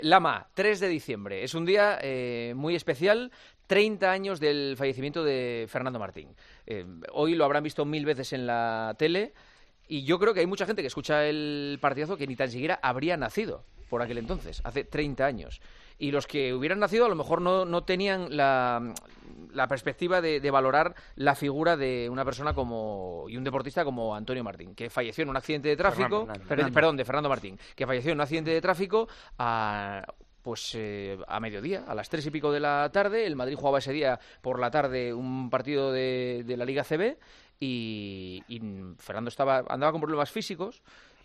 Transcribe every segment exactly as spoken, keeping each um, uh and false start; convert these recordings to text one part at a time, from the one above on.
Lama, tres de diciembre. Es un día eh, muy especial, treinta años del fallecimiento de Fernando Martín. Eh, hoy lo habrán visto mil veces en la tele y yo creo que hay mucha gente que escucha el partidazo que ni tan siquiera habría nacido por aquel entonces, hace treinta años. Y los que hubieran nacido a lo mejor no, no tenían la, la perspectiva de, de valorar la figura de una persona como y un deportista como Antonio Martín, que falleció en un accidente de tráfico, Fernando, per- Fernando. perdón, de Fernando Martín, que falleció en un accidente de tráfico a... Pues eh, a mediodía, a las tres y pico de la tarde. El Madrid jugaba ese día por la tarde un partido de, de la Liga C B y, y Fernando estaba andaba con problemas físicos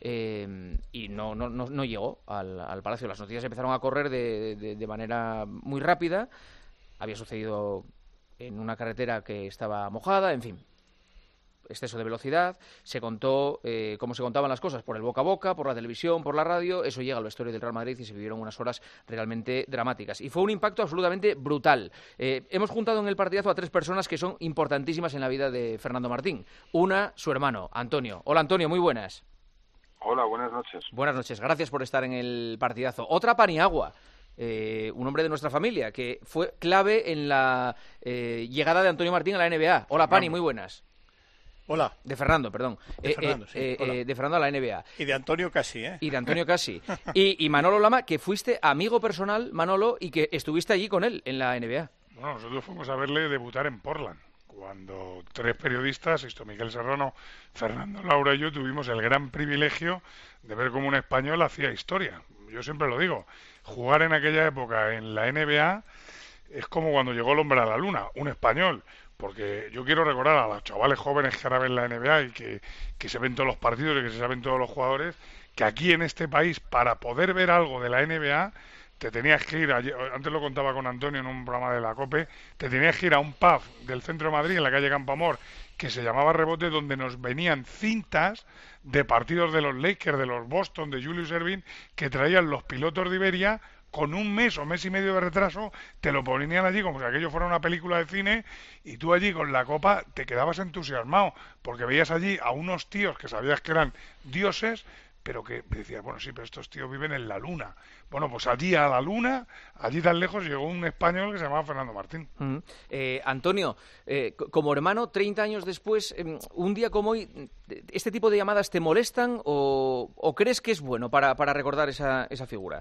eh, y no, no, no, no llegó al, al Palacio. Las noticias empezaron a correr de, de, de manera muy rápida. Había sucedido en una carretera que estaba mojada, en fin. Exceso de velocidad, se contó eh, cómo se contaban las cosas por el boca a boca, por la televisión, por la radio, eso llega a la historia del Real Madrid y se vivieron unas horas realmente dramáticas. Y fue un impacto absolutamente brutal. Eh, hemos juntado en el partidazo a tres personas que son importantísimas en la vida de Fernando Martín. Una, su hermano, Antonio. Hola Antonio, muy buenas. Hola, buenas noches. Buenas noches, gracias por estar en el partidazo. Otra, Paniagua. Eh, un hombre de nuestra familia que fue clave en la eh, llegada de Antonio Martín a la N B A. Hola Pani, muy buenas. Hola. De Fernando, perdón. De Fernando, eh, sí. eh, Hola. eh, de Fernando a la N B A. Y de Antonio casi, ¿eh? Y de Antonio casi. Y, y Manolo Lama, que fuiste amigo personal, Manolo, y que estuviste allí con él en la N B A. Bueno, nosotros fuimos a verle debutar en Portland, cuando tres periodistas, Sisto Miguel Serrano, Fernando Laura y yo, tuvimos el gran privilegio de ver cómo un español hacía historia. Yo siempre lo digo, jugar en aquella época en la N B A es como cuando llegó el hombre a la luna, un español. Porque yo quiero recordar a los chavales jóvenes que ahora ven la N B A y que, que se ven todos los partidos y que se saben todos los jugadores, que aquí en este país, para poder ver algo de la N B A, te tenías que ir, a, antes lo contaba con Antonio en un programa de la COPE, te tenías que ir a un pub del centro de Madrid, en la calle Campoamor, que se llamaba Rebote, donde nos venían cintas de partidos de los Lakers, de los Boston, de Julius Erving, que traían los pilotos de Iberia, con un mes o mes y medio de retraso, te lo ponían allí como si aquello fuera una película de cine y tú allí con la copa te quedabas entusiasmado porque veías allí a unos tíos que sabías que eran dioses, pero que decías, bueno, sí, pero estos tíos viven en la luna. Bueno, pues allí a la luna, allí tan lejos, llegó un español que se llamaba Fernando Martín. Mm. Eh, Antonio, eh, como hermano, treinta años después, eh, un día como hoy, ¿este tipo de llamadas te molestan o, o crees que es bueno para, para recordar esa, esa figura?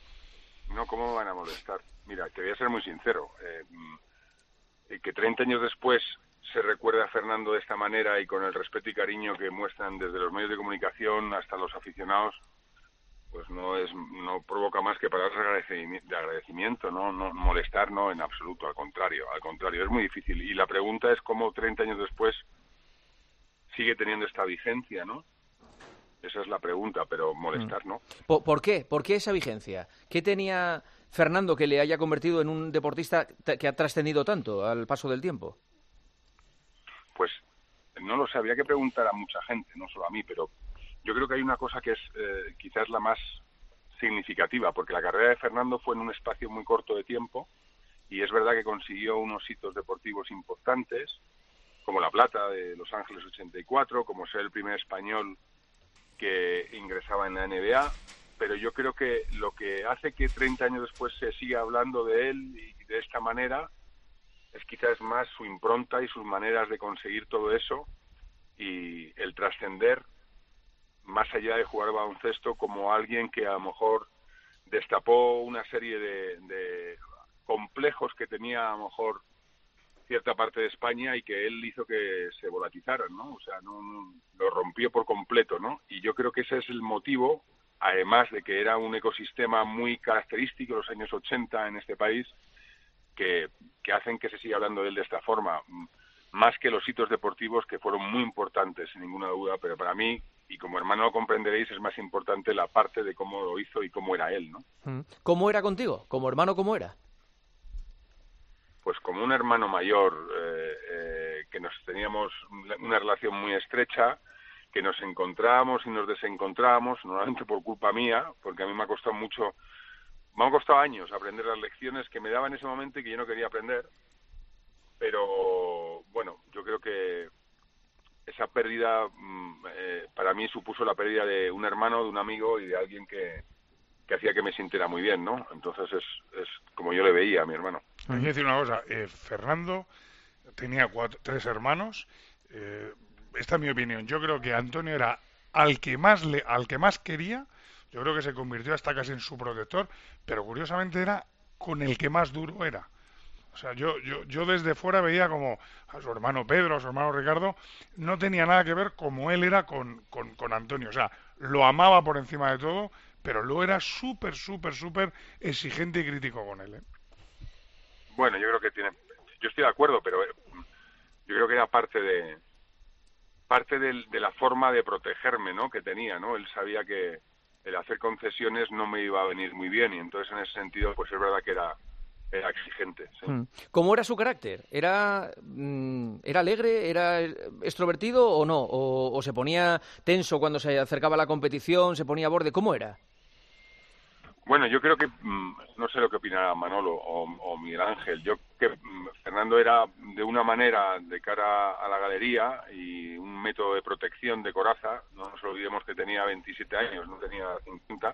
No, ¿cómo me van a molestar? Mira, te voy a ser muy sincero. Eh, que treinta años después se recuerda a Fernando de esta manera y con el respeto y cariño que muestran desde los medios de comunicación hasta los aficionados, pues no es no provoca más que palabras de agradecimiento, de agradecimiento, ¿no? No molestar, no, en absoluto, al contrario, al contrario, es muy difícil. Y la pregunta es cómo treinta años después sigue teniendo esta vigencia, ¿no? Esa es la pregunta, pero molestar, ¿no? ¿Por, ¿Por qué? ¿Por qué esa vigencia? ¿Qué tenía Fernando que le haya convertido en un deportista que ha trascendido tanto al paso del tiempo? Pues no lo sé, habría que preguntar a mucha gente, no solo a mí, pero yo creo que hay una cosa que es eh, quizás la más significativa, porque la carrera de Fernando fue en un espacio muy corto de tiempo y es verdad que consiguió unos hitos deportivos importantes, como la plata de Los Ángeles ochenta y cuatro, como ser el primer español que ingresaba en la N B A, pero yo creo que lo que hace que treinta años después se siga hablando de él y de esta manera es quizás más su impronta y sus maneras de conseguir todo eso y el trascender más allá de jugar baloncesto como alguien que a lo mejor destapó una serie de, de complejos que tenía a lo mejor cierta parte de España y que él hizo que se volatizaran, ¿no? O sea, no, no lo rompió por completo, ¿no? Y yo creo que ese es el motivo, además de que era un ecosistema muy característico de los años ochenta en este país, que, que hacen que se siga hablando de él de esta forma, más que los hitos deportivos que fueron muy importantes, sin ninguna duda, pero para mí, y como hermano lo comprenderéis, es más importante la parte de cómo lo hizo y cómo era él, ¿no? ¿Cómo era contigo? ¿Como hermano cómo era? Pues como un hermano mayor, eh, eh, que nos teníamos una relación muy estrecha, que nos encontrábamos y nos desencontrábamos, normalmente por culpa mía, porque a mí me ha costado mucho, me han costado años aprender las lecciones que me daba en ese momento y que yo no quería aprender, pero bueno, yo creo que esa pérdida eh, para mí supuso la pérdida de un hermano, de un amigo y de alguien que, que hacía que me sintiera muy bien, ¿no? Entonces es, es como yo le veía a mi hermano. Hay que decir una cosa, eh, Fernando tenía cuatro, tres hermanos, eh, esta es mi opinión, yo creo que Antonio era al que más le, al que más quería, yo creo que se convirtió hasta casi en su protector, pero curiosamente era con el que más duro era. O sea, yo, yo, yo desde fuera veía como a su hermano Pedro, a su hermano Ricardo, no tenía nada que ver como él era con, con, con Antonio. O sea, lo amaba por encima de todo, pero luego era súper, súper, súper exigente y crítico con él, ¿eh? Bueno, yo creo que tiene... Yo estoy de acuerdo, pero yo creo que era parte de parte de, de la forma de protegerme, ¿no?, que tenía, ¿no? Él sabía que el hacer concesiones no me iba a venir muy bien y entonces en ese sentido, pues es verdad que era... Era exigente, sí. ¿Cómo era su carácter? ¿Era, era alegre? ¿Era extrovertido o no? ¿O, o se ponía tenso cuando se acercaba a la competición? ¿Se ponía a borde? ¿Cómo era? Bueno, yo creo que, no sé lo que opinará Manolo o, o Miguel Ángel, yo creo que Fernando era de una manera de cara a la galería y un método de protección de coraza, no nos olvidemos que tenía veintisiete años, no tenía cincuenta,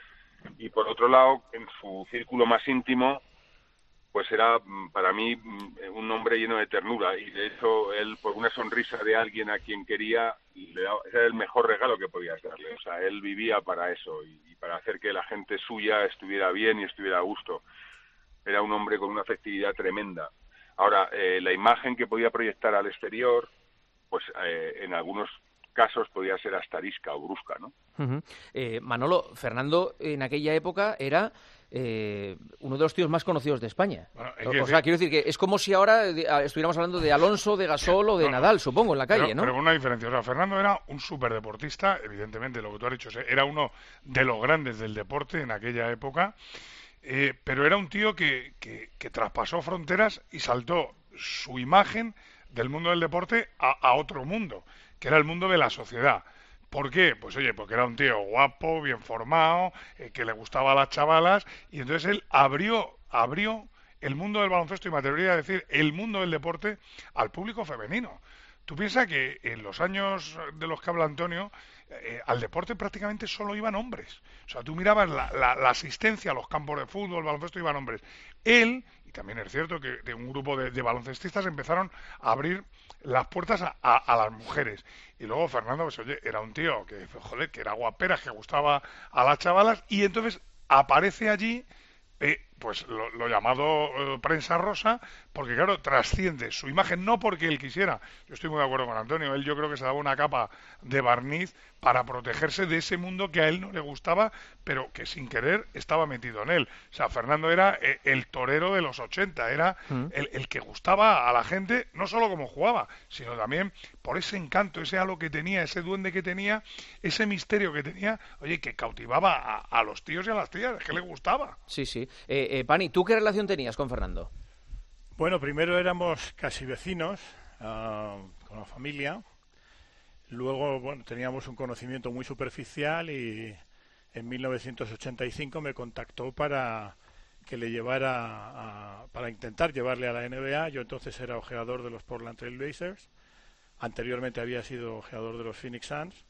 y por otro lado, en su círculo más íntimo, pues era para mí un hombre lleno de ternura y de hecho él por una sonrisa de alguien a quien quería le daba, era el mejor regalo que podías darle, o sea, él vivía para eso y, y para hacer que la gente suya estuviera bien y estuviera a gusto. Era un hombre con una afectividad tremenda. Ahora, eh, la imagen que podía proyectar al exterior, pues eh, en algunos casos podía ser hasta arisca o brusca, ¿no? Uh-huh. eh, Manolo, Fernando en aquella época era eh, uno de los tíos más conocidos de España. Bueno, o, o sea, quiero decir que es como si ahora de, a, estuviéramos hablando de Alonso, de Gasol o de no, Nadal, supongo, en la calle, pero, ¿no? Pero con una diferencia. O sea, Fernando era un superdeportista, evidentemente, lo que tú has dicho, era uno de los grandes del deporte en aquella época, eh, pero era un tío que, que, que traspasó fronteras y saltó su imagen del mundo del deporte a, a otro mundo, que era el mundo de la sociedad. ¿Por qué? Pues oye, porque era un tío guapo, bien formado, eh, que le gustaba a las chavalas, y entonces él abrió, abrió el mundo del baloncesto, y me atrevería a decir el mundo del deporte, al público femenino. Tú piensas que en los años de los que habla Antonio, eh, al deporte prácticamente solo iban hombres. O sea, tú mirabas la, la, la asistencia a los campos de fútbol, baloncesto, iban hombres. Él, y también es cierto que de un grupo de, de baloncestistas empezaron a abrir las puertas a, a, a las mujeres. Y luego Fernando, pues oye, era un tío que, joder, que era guapera, que gustaba a las chavalas, y entonces aparece allí eh, pues lo, lo llamado eh, prensa rosa, porque claro, trasciende su imagen, no porque él quisiera. Yo estoy muy de acuerdo con Antonio, él yo creo que se daba una capa de barniz para protegerse de ese mundo que a él no le gustaba, pero que sin querer estaba metido en él. O sea, Fernando era eh, el torero de los ochenta, era mm. el, el que gustaba a la gente, no solo como jugaba, sino también por ese encanto, ese halo que tenía, ese duende que tenía, ese misterio que tenía, oye, que cautivaba a, a los tíos y a las tías, es que le gustaba. Sí, sí. Eh, eh, Pani, ¿tú qué relación tenías con Fernando? Bueno, primero éramos casi vecinos, uh, con la familia. Luego, bueno, teníamos un conocimiento muy superficial y en mil novecientos ochenta y cinco me contactó para que le llevara, a, para intentar llevarle a la N B A. Yo entonces era ojeador de los Portland Trail Blazers. Anteriormente había sido ojeador de los Phoenix Suns.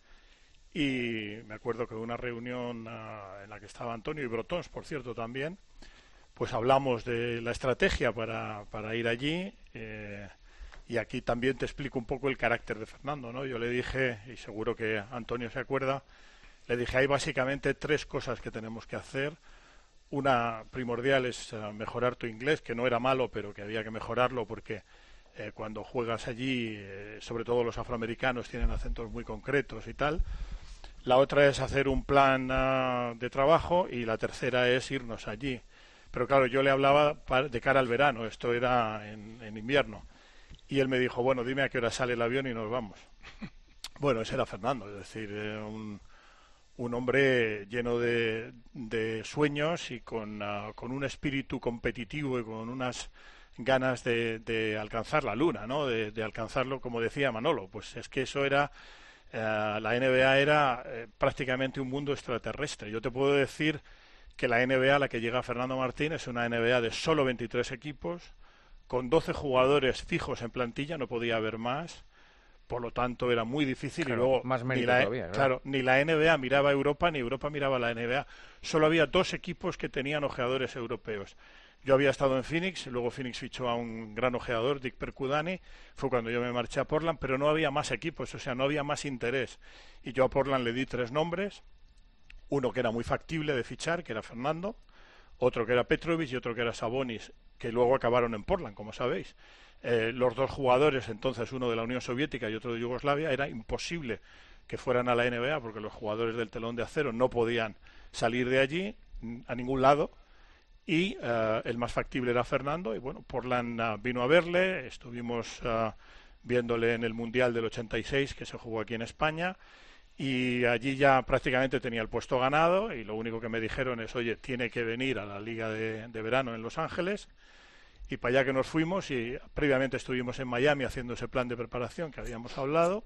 Y me acuerdo que en una reunión uh, en la que estaba Antonio y Brotons, por cierto, también, pues hablamos de la estrategia para, para ir allí. Eh, y aquí también te explico un poco el carácter de Fernando, ¿no? Yo le dije, y seguro que Antonio se acuerda, le dije, hay básicamente tres cosas que tenemos que hacer. Una primordial es uh, mejorar tu inglés, que no era malo, pero que había que mejorarlo porque eh, cuando juegas allí, eh, sobre todo los afroamericanos tienen acentos muy concretos y tal. La otra es hacer un plan uh, de trabajo y la tercera es irnos allí. Pero claro, yo le hablaba de cara al verano, esto era en, en invierno. Y él me dijo, bueno, dime a qué hora sale el avión y nos vamos. Bueno, ese era Fernando, es decir, un, un hombre lleno de, de sueños y con, uh, con un espíritu competitivo y con unas ganas de, de alcanzar la luna, ¿no? De, de alcanzarlo, como decía Manolo. Pues es que eso era, uh, la N B A era eh, prácticamente un mundo extraterrestre. Yo te puedo decir que la N B A a la que llega Fernando Martín es una N B A de solo veintitrés equipos, con doce jugadores fijos en plantilla, no podía haber más, por lo tanto era muy difícil. Claro, y luego más ni la, todavía, ¿verdad? claro, ni la N B A miraba a Europa, ni Europa miraba a la N B A. Solo había dos equipos que tenían ojeadores europeos. Yo había estado en Phoenix, luego Phoenix fichó a un gran ojeador, Dick Percudani, fue cuando yo me marché a Portland, pero no había más equipos, o sea, no había más interés. Y yo a Portland le di tres nombres, uno que era muy factible de fichar, que era Fernando, otro que era Petrovic y otro que era Sabonis, que luego acabaron en Portland, como sabéis. Eh, los dos jugadores, entonces uno de la Unión Soviética y otro de Yugoslavia, era imposible que fueran a la N B A porque los jugadores del telón de acero no podían salir de allí a ningún lado. Y uh, el más factible era Fernando, y bueno, Portland uh, vino a verle, estuvimos uh, viéndole en el Mundial del ochenta y seis que se jugó aquí en España, y allí ya prácticamente tenía el puesto ganado, y lo único que me dijeron es, oye, tiene que venir a la Liga de, de Verano en Los Ángeles, y para allá que nos fuimos, y previamente estuvimos en Miami haciendo ese plan de preparación que habíamos hablado,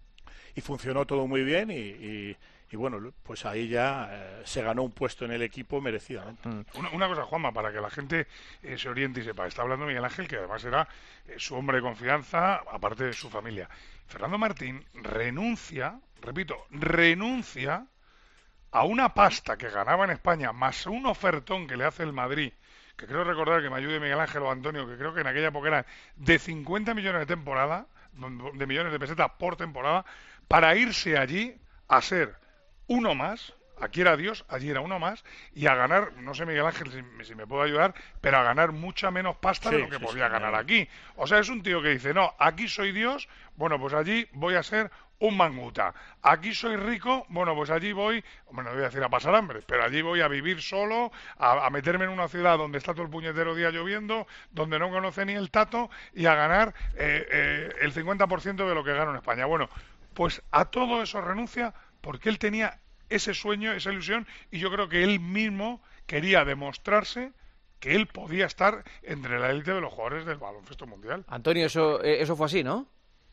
y funcionó todo muy bien, y... y Y bueno, pues ahí ya eh, se ganó un puesto en el equipo merecidamente. Una, una cosa, Juanma, para que la gente eh, se oriente y sepa. Está hablando Miguel Ángel, que además era eh, su hombre de confianza, aparte de su familia. Fernando Martín renuncia, repito, renuncia a una pasta que ganaba en España, más un ofertón que le hace el Madrid, que creo recordar que me ayude Miguel Ángel o Antonio, que creo que en aquella época eran de cincuenta millones de temporada, de millones de pesetas por temporada, para irse allí a ser uno más, aquí era Dios, allí era uno más, y a ganar, no sé Miguel Ángel si, si me puedo ayudar, pero a ganar mucha menos pasta sí, de lo que sí, podía sí, ganar sí. aquí. O sea, es un tío que dice, no, aquí soy Dios, bueno, pues allí voy a ser un manguta. Aquí soy rico, bueno, pues allí voy, bueno, no voy a decir a pasar hambre, pero allí voy a vivir solo, a, a meterme en una ciudad donde está todo el puñetero día lloviendo, donde no conoce ni el tato, y a ganar eh, eh, el cincuenta por ciento de lo que gano en España. Bueno, pues a todo eso renuncia porque él tenía ese sueño, esa ilusión, y yo creo que él mismo quería demostrarse que él podía estar entre la élite de los jugadores del baloncesto mundial. Antonio, eso eh, eso fue así, ¿no?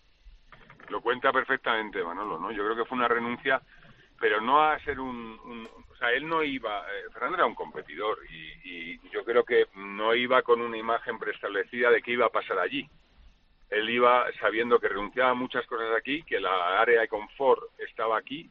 Lo cuenta perfectamente Manolo, ¿no? Yo creo que fue una renuncia, pero no a ser un... un o sea, él no iba... Eh, Fernando era un competidor y, y yo creo que no iba con una imagen preestablecida de qué iba a pasar allí. Él iba sabiendo que renunciaba a muchas cosas aquí, que la área de confort estaba aquí,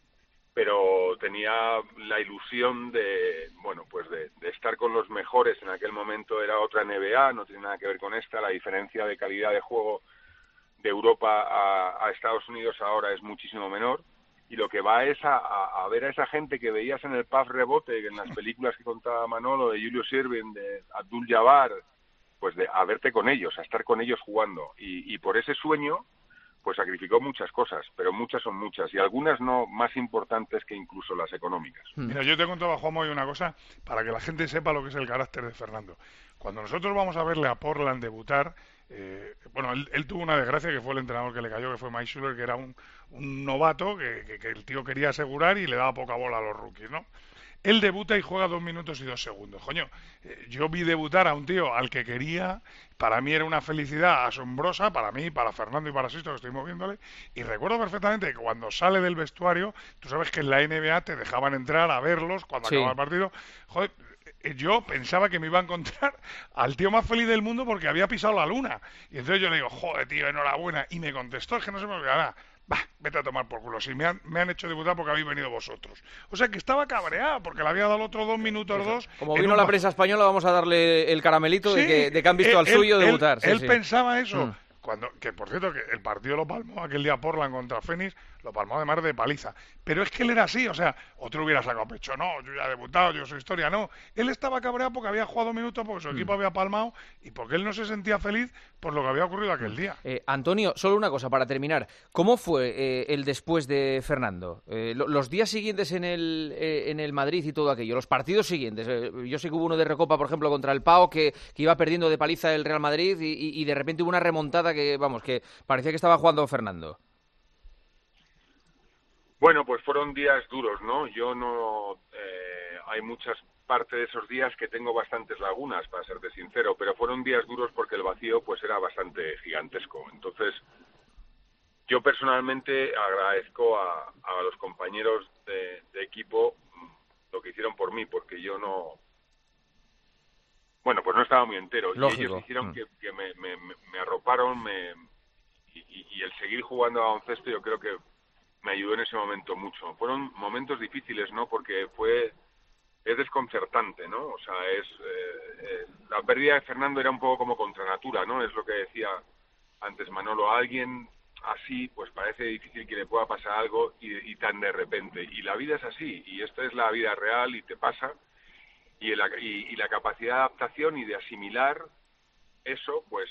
pero tenía la ilusión de, bueno, pues de, de estar con los mejores. En aquel momento era otra N B A, no tiene nada que ver con esta. La diferencia de calidad de juego de Europa a, a Estados Unidos ahora es muchísimo menor. Y lo que va es a, a, a ver a esa gente que veías en el Puff Rebote, en las películas que contaba Manolo, de Julius Erving, de Abdul Jabbar, pues de a verte con ellos, a estar con ellos jugando. Y, y por ese sueño, pues sacrificó muchas cosas, pero muchas son muchas, y algunas no más importantes que incluso las económicas. Mira, yo te contaba, Juanma, hoy una cosa, para que la gente sepa lo que es el carácter de Fernando. Cuando nosotros vamos a verle a Portland debutar, eh, bueno, él, él tuvo una desgracia, que fue el entrenador que le cayó, que fue Mike Schuller, que era un, un novato, que, que, que el tío quería asegurar y le daba poca bola a los rookies, ¿no? Él debuta y juega dos minutos y dos segundos. Coño, eh, yo vi debutar a un tío al que quería, para mí era una felicidad asombrosa, para mí, para Fernando y para Sisto, que estoy moviéndole, y recuerdo perfectamente que cuando sale del vestuario, tú sabes que en la N B A te dejaban entrar a verlos cuando sí. acababa el partido. Joder, yo pensaba que me iba a encontrar al tío más feliz del mundo porque había pisado la luna. Y entonces yo le digo, joder, tío, enhorabuena. Y me contestó, es que no se me olvidará. Bah, vete a tomar por culo, si me han, me han hecho debutar porque habéis venido vosotros. O sea que estaba cabreado porque le había dado otro dos minutos Eso. dos. Como vino la prensa española, vamos a darle el caramelito sí, de, que, de que han visto él, al suyo él, debutar. Él, sí, él sí. pensaba eso. Mm. Cuando, que por cierto, que el partido lo palmó aquel día Portland contra Phoenix, lo palmó además de paliza. Pero es que él era así, o sea, otro hubiera sacado pecho, no, yo ya he debutado, yo soy historia, no. Él estaba cabreado porque había jugado minutos, porque su mm. equipo había palmado y porque él no se sentía feliz por lo que había ocurrido aquel día. Eh, Antonio, solo una cosa para terminar. ¿Cómo fue eh, el después de Fernando? Eh, lo, los días siguientes en el, eh, en el Madrid y todo aquello, los partidos siguientes. Eh, yo sé que hubo uno de Recopa, por ejemplo, contra el P A O, que, que iba perdiendo de paliza el Real Madrid y, y, y de repente hubo una remontada que, vamos, que parecía que estaba jugando Fernando. Bueno, pues fueron días duros, ¿no? Yo no... Eh, hay muchas partes de esos días que tengo bastantes lagunas, para serte sincero, pero fueron días duros porque el vacío pues era bastante gigantesco. Entonces, yo personalmente agradezco a, a los compañeros de, de equipo lo que hicieron por mí, porque yo no... Bueno, pues no estaba muy entero. Lógico. Y ellos hicieron mm. que, que me, me, me arroparon, me... y, y el seguir jugando a baloncesto yo creo que me ayudó en ese momento mucho. Fueron momentos difíciles, ¿no? Porque fue es desconcertante, ¿no? O sea, es eh, eh, la pérdida de Fernando era un poco como contra natura, ¿no? Es lo que decía antes Manolo, a alguien así, pues parece difícil que le pueda pasar algo y, y tan de repente. Y la vida es así, y esta es la vida real y te pasa. Y, el, y, y la capacidad de adaptación y de asimilar eso, pues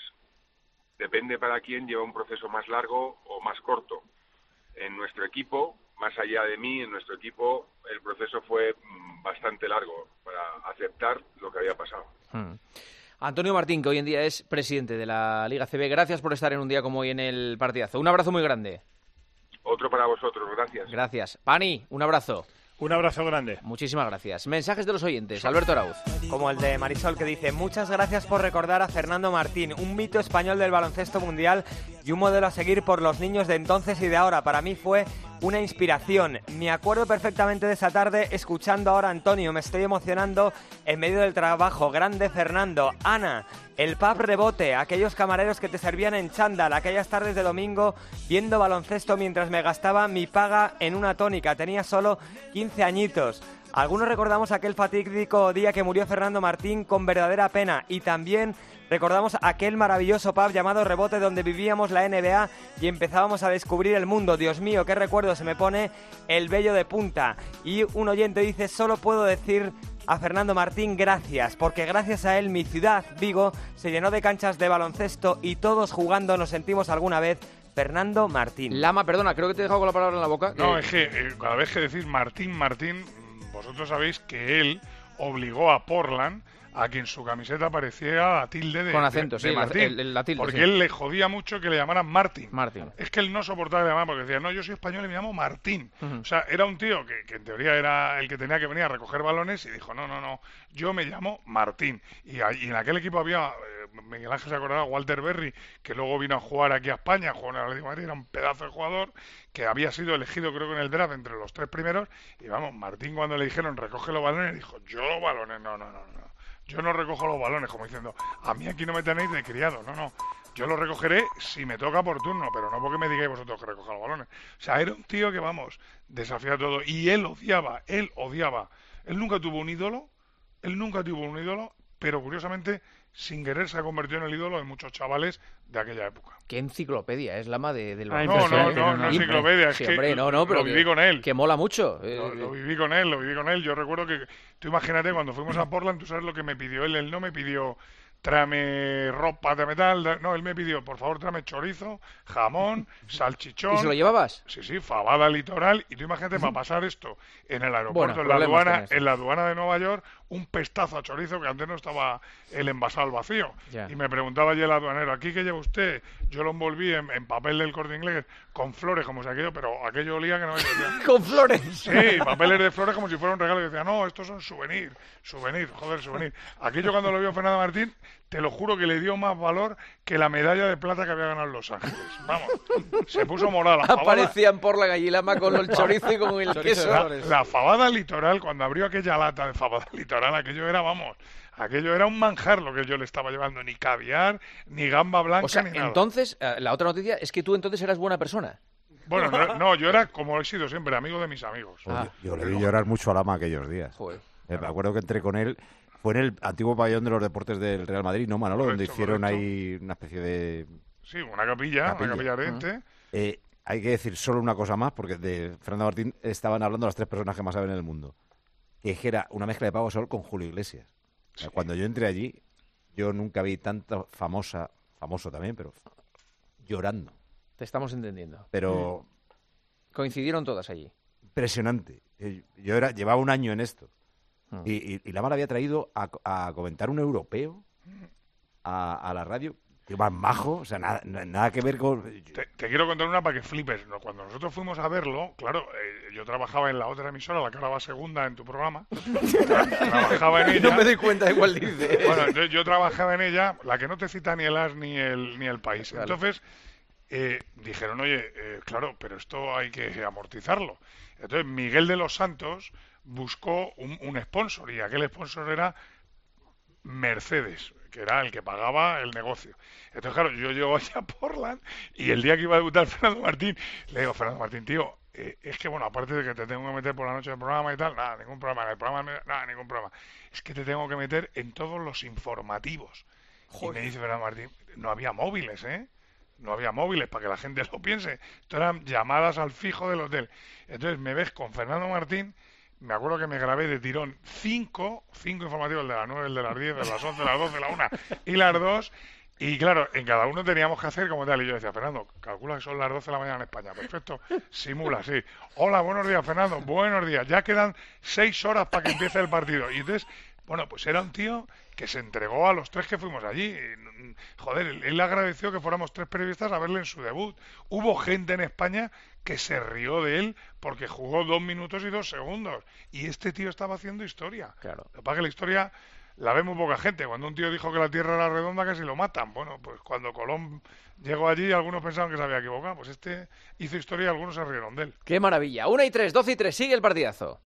depende para quién, lleva un proceso más largo o más corto. En nuestro equipo, más allá de mí, en nuestro equipo, el proceso fue bastante largo para aceptar lo que había pasado. Hmm. Antonio Martín, que hoy en día es presidente de la Liga C B, gracias por estar en un día como hoy en el partidazo. Un abrazo muy grande. Otro para vosotros, gracias. Gracias. Pani, un abrazo. Un abrazo grande. Muchísimas gracias. Mensajes de los oyentes. Alberto Arauz. Como el de Marisol, que dice: muchas gracias por recordar a Fernando Martín, un mito español del baloncesto mundial y un modelo a seguir por los niños de entonces y de ahora. Para mí fue una inspiración. Me acuerdo perfectamente de esa tarde escuchando ahora a Antonio. Me estoy emocionando en medio del trabajo. Grande Fernando. Ana, el pub Rebote, aquellos camareros que te servían en chándal, aquellas tardes de domingo viendo baloncesto mientras me gastaba mi paga en una tónica. Tenía solo quince añitos. Algunos recordamos aquel fatídico día que murió Fernando Martín con verdadera pena, y también recordamos aquel maravilloso pub llamado Rebote donde vivíamos la N B A y empezábamos a descubrir el mundo. Dios mío, qué recuerdo, se me pone el vello de punta. Y un oyente dice: solo puedo decir a Fernando Martín gracias, porque gracias a él mi ciudad, Vigo, se llenó de canchas de baloncesto y todos jugando nos sentimos alguna vez Fernando Martín. Lama, perdona, creo que te he dejado con la palabra en la boca. No, eh... es que eh, cada vez que decís Martín, Martín, vosotros sabéis que él obligó a Portland a que en su camiseta apareciera la tilde de, con acento, de, de sí, Martín, el, el, la tilde, porque sí. él le jodía mucho que le llamaran Martín. Martín. Es que él no soportaba que le llamaran porque decía: no, yo soy español y me llamo Martín. Uh-huh. O sea, era un tío que, que en teoría era el que tenía que venir a recoger balones y dijo: no, no, no, yo me llamo Martín. Y, y en aquel equipo había, eh, Miguel Ángel se acordaba, Walter Berry, que luego vino a jugar aquí a España, jugó en el Atlético de Madrid, era un pedazo de jugador que había sido elegido, creo que en el draft, entre los tres primeros. Y vamos, Martín, cuando le dijeron recoge los balones, dijo: yo los balones, no, no, no, no. Yo no recojo los balones, como diciendo: a mí aquí no me tenéis de criado, no, no. Yo los recogeré si me toca por turno, pero no porque me digáis vosotros que recoja los balones. O sea, era un tío que, vamos, desafía todo. Y él odiaba, él odiaba. Él nunca tuvo un ídolo, él nunca tuvo un ídolo, pero curiosamente, sin querer, se ha convertido en el ídolo de muchos chavales de aquella época. Qué enciclopedia es Lama de, del Ay, no, no, no, no enciclopedia, es sí, que hombre, no, no, pero lo viví que, con él. Que mola mucho. Lo, lo viví con él, lo viví con él. Yo recuerdo que, tú imagínate, cuando fuimos a Portland, tú sabes lo que me pidió él. Él no me pidió: tráeme ropa, tráeme tal. No, él me pidió: por favor, tráeme chorizo, jamón, salchichón. ¿Y se lo llevabas? Sí, sí, fabada litoral. Y tú imagínate, para pasar esto en el aeropuerto, bueno, en la aduana, en la aduana de Nueva York, un pestazo a chorizo que antes no estaba el envasado al vacío. Ya. Y me preguntaba allí el aduanero: ¿aquí qué lleva usted? Yo lo envolví en, en papel del Corte Inglés con flores, como si aquello, pero aquello olía que no me decía. ¿Con flores? Sí, papeles de flores como si fuera un regalo. Y decía: no, estos son souvenir, souvenir, joder, souvenir. Aquello, cuando lo vio Fernando Martín, te lo juro que le dio más valor que la medalla de plata que había ganado en Los Ángeles. Vamos, se puso morada. La fabada, aparecían por la gallilama con el chorizo y con el queso. La, la fabada litoral, cuando abrió aquella lata de fabada litoral, aquello era, vamos, aquello era un manjar lo que yo le estaba llevando. Ni caviar, ni gamba blanca, o sea, ni nada. Entonces, la otra noticia es que tú entonces eras buena persona. Bueno, no, no, yo era, como he sido siempre, amigo de mis amigos. Ah, yo le vi llorar mucho a Lama aquellos días. Joder. Me acuerdo que entré con él, fue en el antiguo pabellón de los deportes del Real Madrid, ¿no, Manolo? Correcto, donde hicieron correcto. ahí una especie de... Sí, una capilla, capilla. una capilla ardente. Eh, hay que decir solo una cosa más, porque de Fernando Martín estaban hablando las tres personas que más saben en el mundo. Que era una mezcla de Pau Gasol con Julio Iglesias. O sea, Sí. cuando yo entré allí, yo nunca vi tanta famosa, famoso también, pero llorando. Te estamos entendiendo. Pero Coincidieron todas allí. impresionante. Eh, Yo era, llevaba un año en esto. Mm. Y, y, y Lama le había traído a, a comentar un europeo a, a la radio. Tío más majo, o sea, nada, nada que ver con... Te, te quiero contar una para que flipes. ¿no? Cuando nosotros fuimos a verlo, claro, eh, yo trabajaba en la otra emisora, la que ahora va segunda en tu programa. Trabajaba en ella. No me doy cuenta de cuál dice. Bueno, entonces yo trabajaba en ella, la que no te cita ni el As ni el, ni el País. Vale. Entonces eh, dijeron: oye, eh, claro, pero esto hay que amortizarlo. Entonces Miguel de los Santos buscó un, un sponsor, y aquel sponsor era Mercedes, que era el que pagaba el negocio. Entonces, claro, yo llego allá a Portland y el día que iba a debutar Fernando Martín, le digo, Fernando Martín, tío, eh, es que, bueno, aparte de que te tengo que meter por la noche en el programa y tal, nada, ningún problema, en el programa, nada, ningún problema. Es que te tengo que meter en todos los informativos. Joder. Y me dice Fernando Martín, no había móviles, ¿eh? No había móviles, para que la gente lo piense. Esto eran llamadas al fijo del hotel. Entonces me ves con Fernando Martín. Me acuerdo que me grabé de tirón cinco, cinco informativos, el de las nueve, el de las diez, de las once, de las doce, de la una y las dos. Y claro, en cada uno teníamos que hacer como tal. Y yo decía, Fernando, calcula que son las doce de la mañana en España. Perfecto, simula, sí. Hola, buenos días, Fernando. Buenos días. Ya quedan seis horas para que empiece el partido. Y entonces, bueno, pues era un tío que se entregó a los tres que fuimos allí. Joder, él agradeció que fuéramos tres periodistas a verle en su debut. Hubo gente en España que se rió de él porque jugó dos minutos y dos segundos. Y este tío estaba haciendo historia. Claro. Lo que pasa es que la historia la ve muy poca gente. Cuando un tío dijo que la Tierra era redonda, casi lo matan. Bueno, pues cuando Colón llegó allí, algunos pensaban que se había equivocado. Pues este hizo historia y algunos se rieron de él. ¡Qué maravilla! Una y tres, doce y tres, sigue el partidazo.